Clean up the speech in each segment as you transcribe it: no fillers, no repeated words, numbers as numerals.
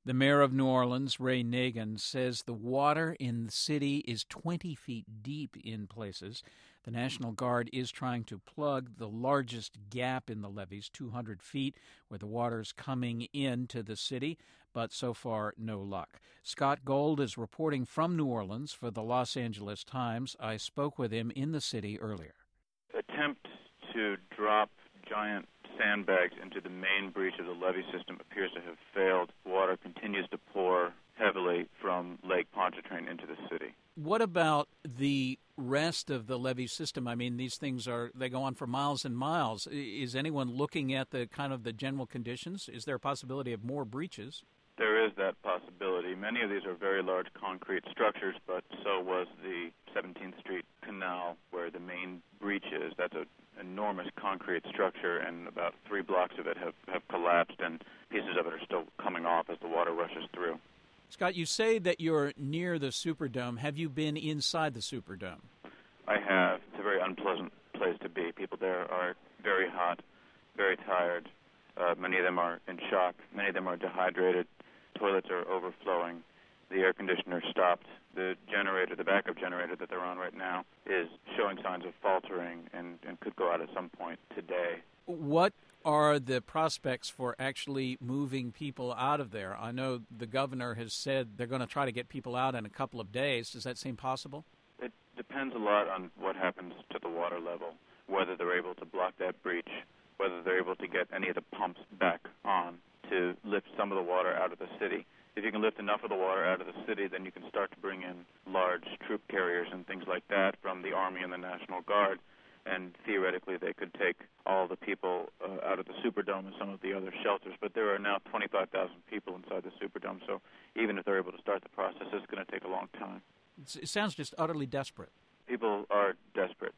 The mayor of New Orleans, Ray Nagin, says the water in the city is 20 feet deep in places. The National Guard is trying to plug the largest gap in the levees, 200 feet, where the water's coming into the city, but so far no luck. Scott Gold is reporting from New Orleans for the Los Angeles Times. I spoke with him in the city earlier. Attempt to drop giant sandbags into the main breach of the levee system appears to have failed. Water continues to pour heavily from Lake Pontchartrain into the city. What about the rest of the levee system? I mean, these things they go on for miles and miles. Is anyone looking at the kind of the general conditions? Is there a possibility of more breaches? There is that possibility. Many of these are very large concrete structures, but so was the 17th Street Canal where the main breach is. That's an enormous concrete structure, and about 3 blocks of it have collapsed, and pieces of it are still coming off as the water rushes through. Scott, you say that you're near the Superdome. Have you been inside the Superdome? I have. It's a very unpleasant place to be. People there are very hot, very tired. Many of them are in shock. Many of them are dehydrated. Toilets are overflowing. The air conditioner stopped. The backup generator that they're on right now, is showing signs of faltering and could go out at some point today. What are the prospects for actually moving people out of there? I know the governor has said they're going to try to get people out in a couple of days. Does that seem possible? It depends a lot on what happens to the water level, whether they're able to block that breach, whether they're able to get any of the pumps back on to lift some of the water out of the city. If you can lift enough of the water out of the city, then you can start to bring in large troop carriers and things like that from the Army and the National Guard, and theoretically they could take all the people out of the Superdome and some of the other shelters. But there are now 25,000 people inside the Superdome, so even if they're able to start the process, it's going to take a long time. It sounds just utterly desperate. People are desperate.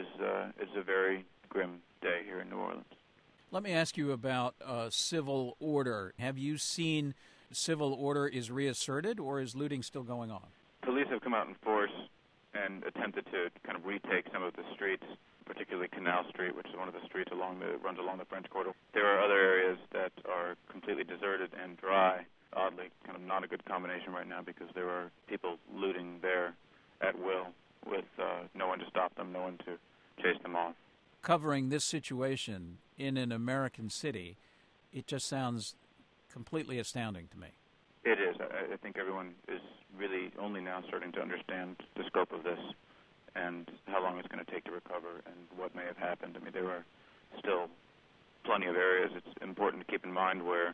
It's a very grim day here in New Orleans. Let me ask you about civil order. Have you seen civil order is reasserted, or is looting still going on? Police have come out in force and attempted to kind of retake some of the streets, particularly Canal Street, which is one of the streets runs along the French Quarter. There are other areas that are completely deserted and dry. Oddly, kind of not a good combination right now because there are people looting there at will with no one to stop them, no one to chase them off. Covering this situation in an American city, it just sounds completely astounding to me. It is. I think everyone is really only now starting to understand the scope of this and how long it's going to take to recover and what may have happened. I mean, there are still plenty of areas. It's important to keep in mind where,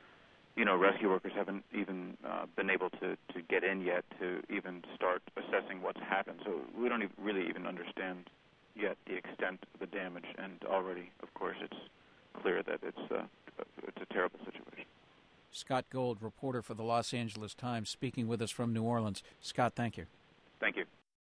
rescue workers haven't even been able to get in yet to even start assessing what's happened. So we don't really even understand yet the extent of the damage, and already, of course, it's clear that it's a terrible situation. Scott Gold, reporter for the Los Angeles Times, speaking with us from New Orleans. Scott, thank you. Thank you.